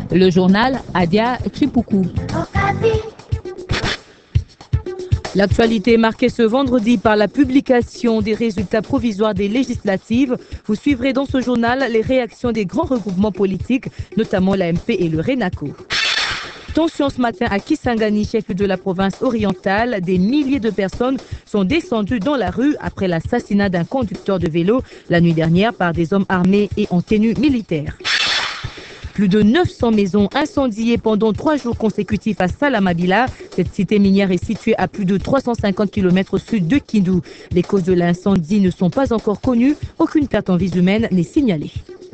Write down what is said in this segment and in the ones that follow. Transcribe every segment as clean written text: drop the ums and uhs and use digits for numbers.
Le journal Adia Chipuku. L'actualité est marquée ce vendredi par la publication des résultats provisoires des législatives. Vous suivrez dans ce journal les réactions des grands regroupements politiques, notamment l'AMP et le RENACO. Tension ce matin à Kisangani, chef de la province orientale. Des milliers de personnes sont descendues dans la rue après l'assassinat d'un conducteur de vélo la nuit dernière par des hommes armés et en tenue militaire. Plus de 900 maisons incendiées pendant 3 jours consécutifs à Salamabila. Cette cité minière est située à plus de 350 km au sud de Kindu. Les causes de l'incendie ne sont pas encore connues. Aucune perte en vies humaines n'est signalée.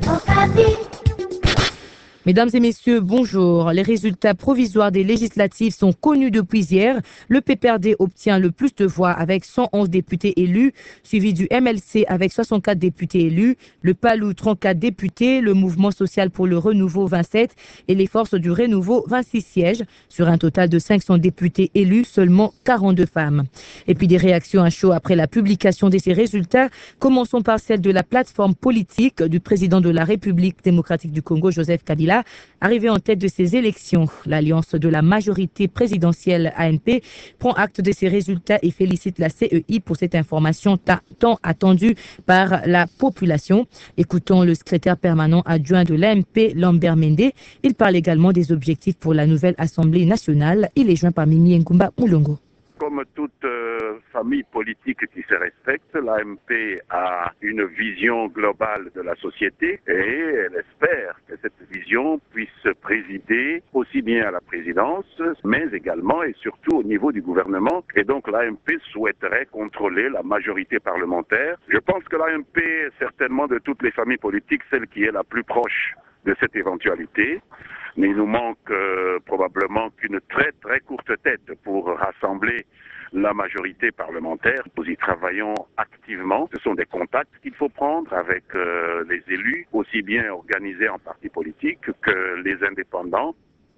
Mesdames et messieurs, bonjour. Les résultats provisoires des législatives sont connus depuis hier. Le PPRD obtient le plus de voix avec 111 députés élus, suivi du MLC avec 64 députés élus, le PALU 34 députés, le Mouvement social pour le renouveau 27 et les forces du renouveau 26 sièges. Sur un total de 500 députés élus, seulement 42 femmes. Et puis des réactions à chaud après la publication de ces résultats. Commençons par celle de la plateforme politique du président de la République démocratique du Congo, Joseph Kabila. Arrivé en tête de ces élections, l'alliance de la majorité présidentielle ANP prend acte de ces résultats et félicite la CEI pour cette information tant attendue par la population. Écoutons le secrétaire permanent adjoint de l'ANP, Lambert Mende. Il parle également des objectifs pour la nouvelle Assemblée nationale. Il est joint par Mimi Ngumba Moulongo. Comme toute famille politique qui se respecte, l'AMP a une vision globale de la société et elle espère que cette vision puisse présider aussi bien à la présidence, mais également et surtout au niveau du gouvernement. Et donc l'AMP souhaiterait contrôler la majorité parlementaire. Je pense que l'AMP est certainement de toutes les familles politiques celle qui est la plus proche de cette éventualité. Mais il nous manque probablement qu'une très très courte tête pour rassembler la majorité parlementaire. Nous y travaillons activement. Ce sont des contacts qu'il faut prendre avec les élus, aussi bien organisés en partis politiques que les indépendants.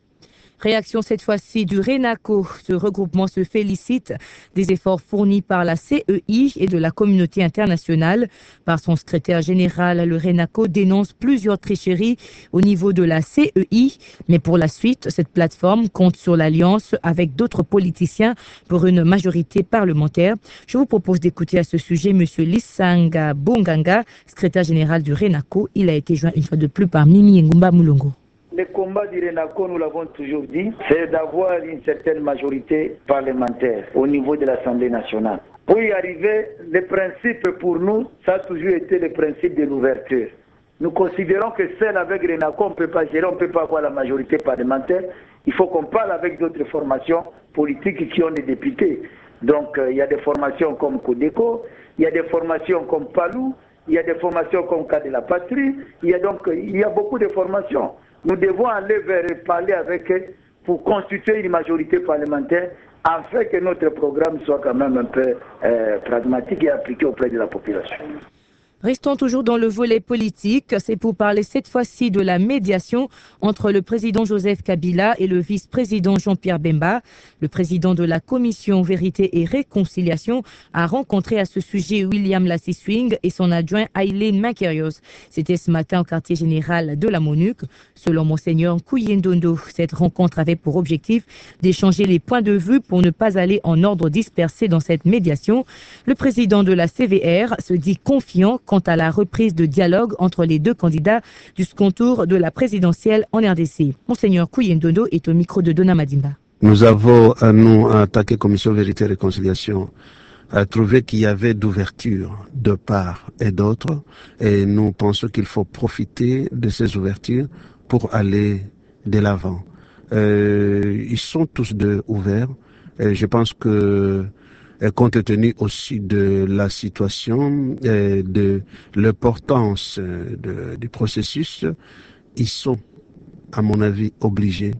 Réaction cette fois-ci du RENACO. Ce regroupement se félicite des efforts fournis par la CEI et de la communauté internationale. Par son secrétaire général, le RENACO dénonce plusieurs tricheries au niveau de la CEI. Mais pour la suite, cette plateforme compte sur l'alliance avec d'autres politiciens pour une majorité parlementaire. Je vous propose d'écouter à ce sujet M. Lissanga Bonganga, secrétaire général du RENACO. Il a été joint une fois de plus par Mimi Ngumba Moulongo. Le combat du RENACO, nous l'avons toujours dit, c'est d'avoir une certaine majorité parlementaire au niveau de l'Assemblée nationale. Pour y arriver, le principe pour nous, ça a toujours été le principe de l'ouverture. Nous considérons que seul avec RENACO, on ne peut pas gérer, on ne peut pas avoir la majorité parlementaire. Il faut qu'on parle avec d'autres formations politiques qui ont des députés. Donc, il y a des formations comme Codeco, il y a des formations comme PALU, il y a des formations comme Cas de la Patrie, il y a beaucoup de formations. Nous devons aller vers et parler avec eux pour constituer une majorité parlementaire afin que notre programme soit quand même un peu pragmatique et appliqué auprès de la population. Restons toujours dans le volet politique. C'est pour parler cette fois-ci de la médiation entre le président Joseph Kabila et le vice-président Jean-Pierre Bemba. Le président de la commission Vérité et Réconciliation a rencontré à ce sujet William Lassiswing et son adjoint Aileen Makerios. C'était ce matin au quartier général de la MONUC. Selon Monseigneur Kouyendondo, cette rencontre avait pour objectif d'échanger les points de vue pour ne pas aller en ordre dispersé dans cette médiation. Le président de la CVR se dit confiant quant à la reprise de dialogue entre les deux candidats du second tour de la présidentielle en RDC. Monseigneur Kouyendondo est au micro de Dona Madimba. Nous avons, nous, attaqué Commission Vérité et Réconciliation, à trouver qu'il y avait d'ouverture de part et d'autre, et nous pensons qu'il faut profiter de ces ouvertures pour aller de l'avant. Ils sont tous deux ouverts, et je pense que compte tenu aussi de la situation et de l'importance du processus, ils sont, à mon avis, obligés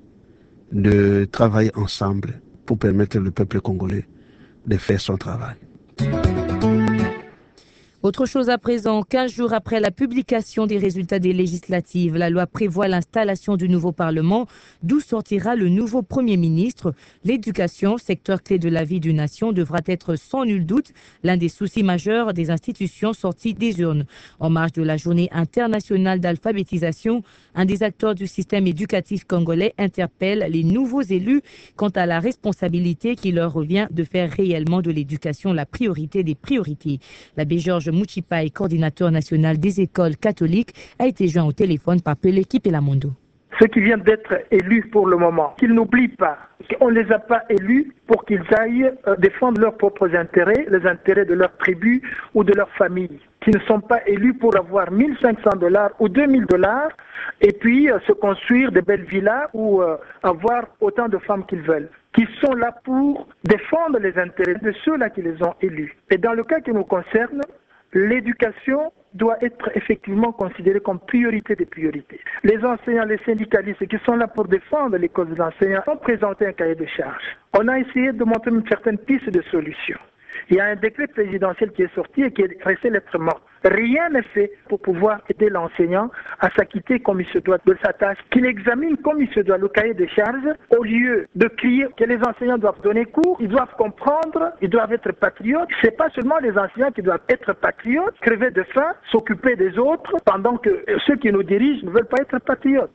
de travailler ensemble pour permettre au peuple congolais de faire son travail. Autre chose à présent, 15 jours après la publication des résultats des législatives, la loi prévoit l'installation du nouveau Parlement, d'où sortira le nouveau Premier ministre. L'éducation, secteur clé de la vie d'une nation, devra être sans nul doute l'un des soucis majeurs des institutions sorties des urnes. En marge de la journée internationale d'alphabétisation, un des acteurs du système éducatif congolais interpelle les nouveaux élus quant à la responsabilité qui leur revient de faire réellement de l'éducation la priorité des priorités. L'abbé Georges Mouchipaï, coordinateur national des écoles catholiques, a été joint au téléphone par l'équipe et la Mondo. Ceux qui viennent d'être élus pour le moment, qu'ils n'oublient pas qu'on ne les a pas élus pour qu'ils aillent défendre leurs propres intérêts, les intérêts de leur tribu ou de leur famille. Qu'ils ne sont pas élus pour avoir $1 500 ou $2 000 et puis se construire de belles villas ou avoir autant de femmes qu'ils veulent. Qui sont là pour défendre les intérêts de ceux-là qui les ont élus. Et dans le cas qui nous concerne, l'éducation doit être effectivement considérée comme priorité des priorités. Les enseignants, les syndicalistes qui sont là pour défendre les causes des enseignants ont présenté un cahier de charges. On a essayé de montrer une certaine piste de solution. Il y a un décret présidentiel qui est sorti et qui est resté lettre morte. Rien n'est fait pour pouvoir aider l'enseignant à s'acquitter comme il se doit de sa tâche, qu'il examine comme il se doit le cahier des charges, au lieu de crier que les enseignants doivent donner cours, ils doivent comprendre, ils doivent être patriotes. C'est pas seulement les enseignants qui doivent être patriotes, crever de faim, s'occuper des autres, pendant que ceux qui nous dirigent ne veulent pas être patriotes.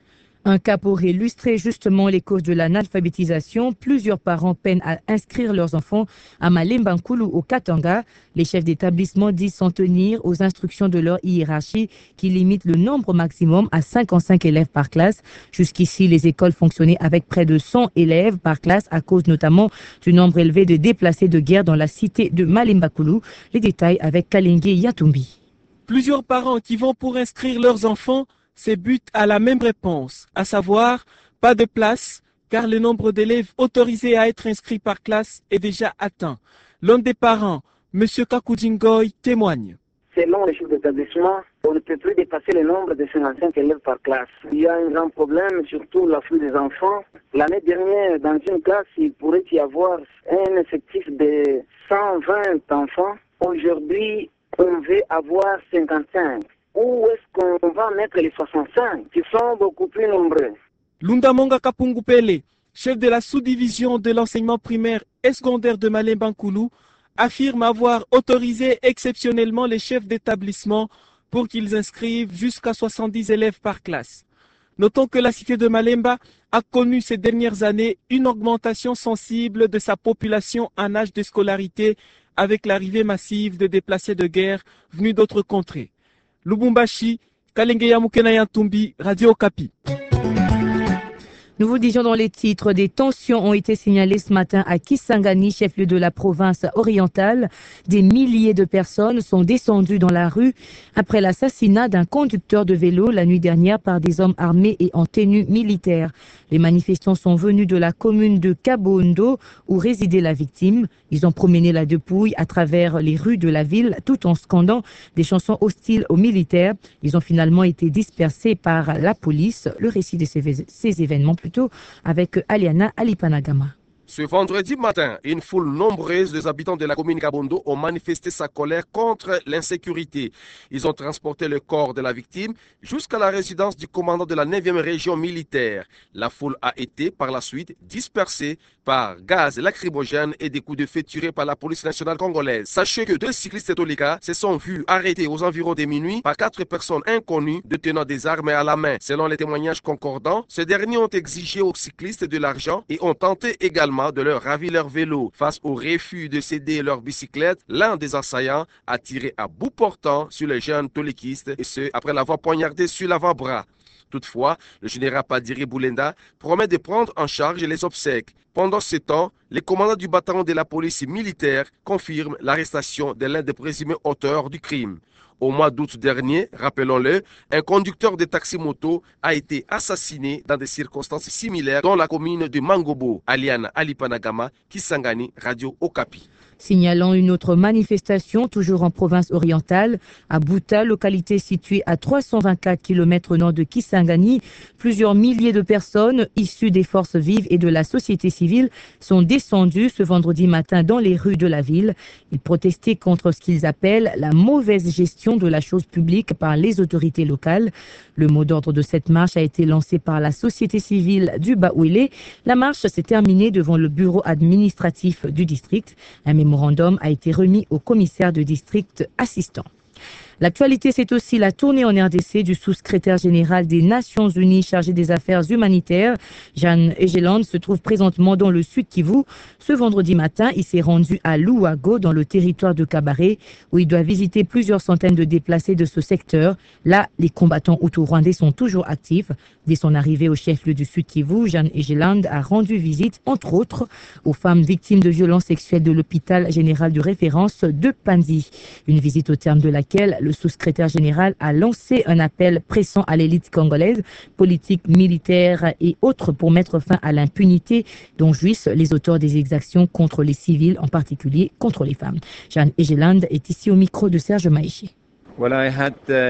Un cas pour illustrer justement les causes de l'analphabétisation. Plusieurs parents peinent à inscrire leurs enfants à Malemba Nkulu au Katanga. Les chefs d'établissement disent s'en tenir aux instructions de leur hiérarchie qui limite le nombre maximum à 55 élèves par classe. Jusqu'ici, les écoles fonctionnaient avec près de 100 élèves par classe à cause notamment du nombre élevé de déplacés de guerre dans la cité de Malemba Nkulu. Les détails avec Kalenge Yatumbi. Plusieurs parents qui vont pour inscrire leurs enfants butent à la même réponse, à savoir pas de place, car le nombre d'élèves autorisés à être inscrits par classe est déjà atteint. L'un des parents, M. Kakudingoy, témoigne. Selon les chefs d'établissement, on ne peut plus dépasser le nombre de 55 élèves par classe. Il y a un grand problème, surtout l'afflux des enfants. L'année dernière, dans une classe, il pourrait y avoir un effectif de 120 enfants. Aujourd'hui, on veut avoir 55. Où est-ce qu'on va mettre les 65 qui sont beaucoup plus nombreux? Lundamonga Kapungupele, chef de la sous-division de l'enseignement primaire et secondaire de Malemba Nkulu, affirme avoir autorisé exceptionnellement les chefs d'établissement pour qu'ils inscrivent jusqu'à 70 élèves par classe. Notons que la cité de Malemba a connu ces dernières années une augmentation sensible de sa population en âge de scolarité avec l'arrivée massive de déplacés de guerre venus d'autres contrées. Lubumbashi, Kalenge Yamukena Yatumbi, Radio Okapi. Nous vous disions dans les titres, des tensions ont été signalées ce matin à Kisangani, chef-lieu de la province orientale. Des milliers de personnes sont descendues dans la rue après l'assassinat d'un conducteur de vélo la nuit dernière par des hommes armés et en tenue militaire. Les manifestants sont venus de la commune de Kabondo où résidait la victime. Ils ont promené la dépouille à travers les rues de la ville tout en scandant des chansons hostiles aux militaires. Ils ont finalement été dispersés par la police. Le récit de ces événements plutôt avec Aliana Alipanagama. Ce vendredi matin, une foule nombreuse des habitants de la commune Kabondo ont manifesté sa colère contre l'insécurité. Ils ont transporté le corps de la victime jusqu'à la résidence du commandant de la 9e région militaire. La foule a été par la suite dispersée par gaz lacrymogène et des coups de feu tirés par la police nationale congolaise. Sachez que 2 cyclistes tolikas se sont vus arrêtés aux environs de minuit par 4 personnes inconnues détenant des armes à la main. Selon les témoignages concordants, ces derniers ont exigé aux cyclistes de l'argent et ont tenté également de leur ravir leur vélo. Face au refus de céder leur bicyclette, l'un des assaillants a tiré à bout portant sur le jeune tolikiste et ce, après l'avoir poignardé sur l'avant-bras. Toutefois, le général Padiri Boulenda promet de prendre en charge les obsèques. Pendant ce temps, les commandants du bataillon de la police militaire confirment l'arrestation de l'un des présumés auteurs du crime. Au mois d'août dernier, rappelons-le, un conducteur de taxi-moto a été assassiné dans des circonstances similaires dans la commune de Mangobo. Aliana Alipanagama, Kisangani, Radio Okapi. Signalant une autre manifestation, toujours en province orientale, à Bouta, localité située à 324 km nord de Kisangani, plusieurs milliers de personnes issues des forces vives et de la société civile sont descendues ce vendredi matin dans les rues de la ville. Ils protestaient contre ce qu'ils appellent la mauvaise gestion de la chose publique par les autorités locales. Le mot d'ordre de cette marche a été lancé par la société civile du Baouélé. La marche s'est terminée devant le bureau administratif du district. Un mémorandum a été remis au commissaire de district assistant. L'actualité, c'est aussi la tournée en RDC du sous-secrétaire général des Nations Unies chargé des affaires humanitaires. Jan Egeland se trouve présentement dans le Sud Kivu. Ce vendredi matin, il s'est rendu à Louago, dans le territoire de Kabaré, où il doit visiter plusieurs centaines de déplacés de ce secteur. Là, les combattants hutus-rwandais sont toujours actifs. Dès son arrivée au chef-lieu du Sud Kivu, Jan Egeland a rendu visite, entre autres, aux femmes victimes de violences sexuelles de l'hôpital général de référence de Panzi. Une visite au terme de laquelle le sous-secrétaire général a lancé un appel pressant à l'élite congolaise, politique, militaire et autres pour mettre fin à l'impunité dont jouissent les auteurs des exactions contre les civils, en particulier contre les femmes. Jan Egeland est ici au micro de Serge Maïchi. Well, I had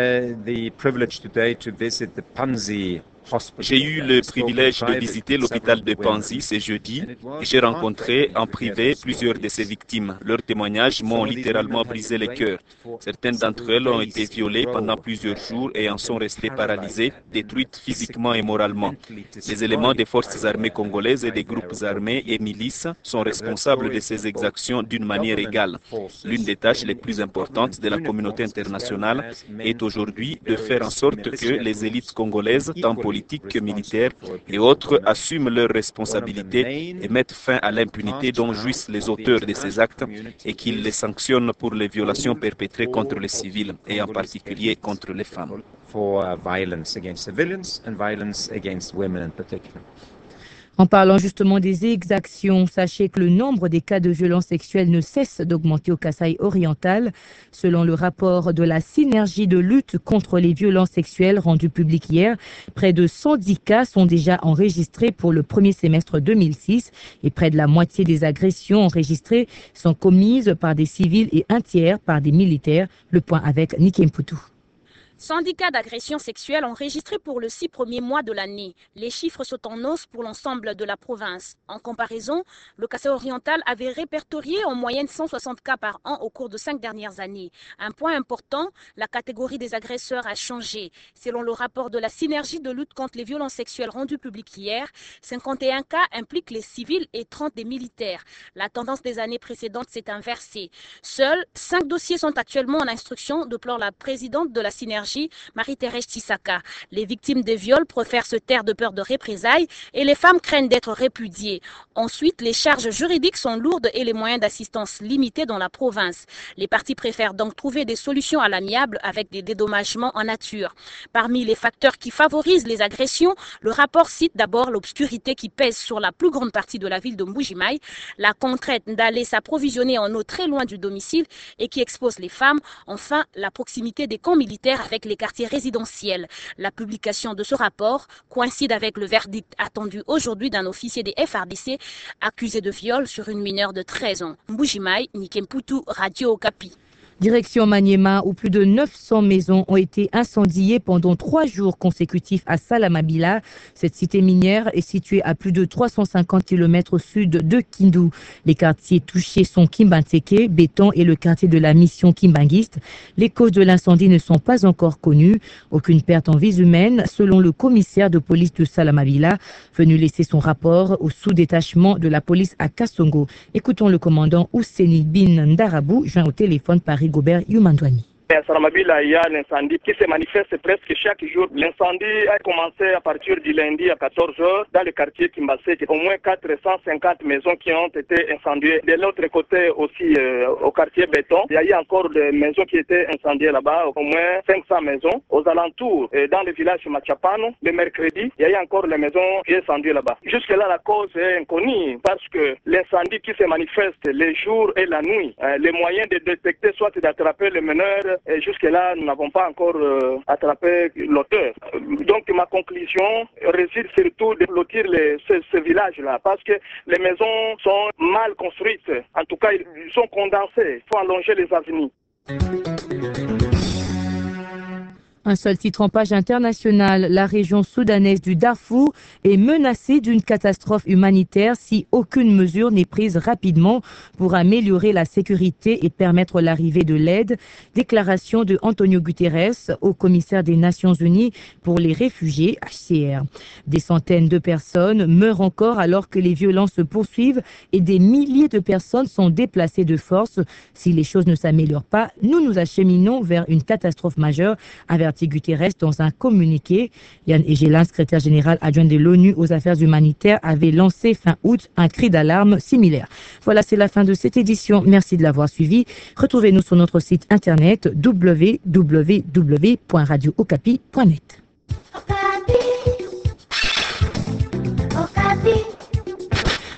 the privilege today to visit the Panzi. J'ai eu le privilège de visiter l'hôpital de Panzi ce jeudi et j'ai rencontré en privé plusieurs de ses victimes. Leurs témoignages m'ont littéralement brisé le cœur. Certaines d'entre elles ont été violées pendant plusieurs jours et en sont restées paralysées, détruites physiquement et moralement. Les éléments des forces armées congolaises et des groupes armés et milices sont responsables de ces exactions d'une manière égale. L'une des tâches les plus importantes de la communauté internationale est aujourd'hui de faire en sorte que les élites congolaises, tant politiques que militaires et autres, assument leurs responsabilités et mettent fin à l'impunité dont jouissent les auteurs de ces actes et qu'ils les sanctionnent pour les violations perpétrées contre les civils et en particulier contre les femmes. En parlant justement des exactions, sachez que le nombre des cas de violences sexuelles ne cesse d'augmenter au Kasaï oriental. Selon le rapport de la synergie de lutte contre les violences sexuelles rendu public hier, près de 110 cas sont déjà enregistrés pour le premier semestre 2006 et près de la moitié des agressions enregistrées sont commises par des civils et un tiers par des militaires. Le point avec Nikem Poutou. 110 cas d'agression sexuelle enregistrés pour le 6 premiers mois de l'année. Les chiffres sont en hausse pour l'ensemble de la province. En comparaison, le Kasaï oriental avait répertorié en moyenne 160 cas par an au cours de 5 dernières années. Un point important, la catégorie des agresseurs a changé. Selon le rapport de la synergie de lutte contre les violences sexuelles rendu public hier, 51 cas impliquent les civils et 30 des militaires. La tendance des années précédentes s'est inversée. Seuls 5 dossiers sont actuellement en instruction, déplore la présidente de la synergie, Marie-Thérèse Tshisaka. Les victimes de viols préfèrent se taire de peur de représailles et les femmes craignent d'être répudiées. Ensuite, les charges juridiques sont lourdes et les moyens d'assistance limités dans la province. Les parties préfèrent donc trouver des solutions à l'amiable avec des dédommagements en nature. Parmi les facteurs qui favorisent les agressions, le rapport cite d'abord l'obscurité qui pèse sur la plus grande partie de la ville de Mbuji-Mayi, la contrainte d'aller s'approvisionner en eau très loin du domicile et qui expose les femmes, enfin la proximité des camps militaires avec les quartiers résidentiels. La publication de ce rapport coïncide avec le verdict attendu aujourd'hui d'un officier des FARDC accusé de viol sur une mineure de 13 ans. Mbuji-Mayi, Nikem Poutou, Radio Okapi. Direction Maniema, où plus de 900 maisons ont été incendiées pendant 3 jours consécutifs à Salamabila. Cette cité minière est située à plus de 350 km au sud de Kindu. Les quartiers touchés sont Kimbantseke, Béton et le quartier de la mission Kimbanguiste. Les causes de l'incendie ne sont pas encore connues. Aucune perte en vies humaines, selon le commissaire de police de Salamabila, venu laisser son rapport au sous-détachement de la police à Kassongo. Écoutons le commandant Ouseni Bin Ndarabou, joint au téléphone par Gobert Yumandwani. À Salamabila, il y a un incendie qui se manifeste presque chaque jour. L'incendie a commencé à partir du lundi à 14h dans le quartier Kimbassé. Au moins 450 maisons qui ont été incendiées. De l'autre côté aussi, au quartier Béton, il y a eu encore des maisons qui étaient incendiées là-bas, au moins 500 maisons. Aux alentours, dans le village Machapano, le mercredi, il y a eu encore les maisons qui sont incendiées là-bas. Jusque-là, la cause est inconnue parce que l'incendie qui se manifeste les jours et la nuit, les moyens de détecter, soit d'attraper les meneurs, et jusque-là, nous n'avons pas encore attrapé l'auteur. Donc ma conclusion réside surtout de lotir ce village-là, parce que les maisons sont mal construites. En tout cas, ils sont condensés. Il faut allonger les avenues. Un seul titre en page internationale, la région soudanaise du Darfour est menacée d'une catastrophe humanitaire si aucune mesure n'est prise rapidement pour améliorer la sécurité et permettre l'arrivée de l'aide. Déclaration de Antonio Guterres, haut commissaire des Nations Unies pour les réfugiés, HCR. Des centaines de personnes meurent encore alors que les violences se poursuivent et des milliers de personnes sont déplacées de force. Si les choses ne s'améliorent pas, nous nous acheminons vers une catastrophe majeure, avertit Guterres dans un communiqué. Yann Egelan, secrétaire général adjoint de l'ONU aux affaires humanitaires, avait lancé fin août un cri d'alarme similaire. Voilà, c'est la fin de cette édition. Merci de l'avoir suivi. Retrouvez-nous sur notre site internet www.radiookapi.net.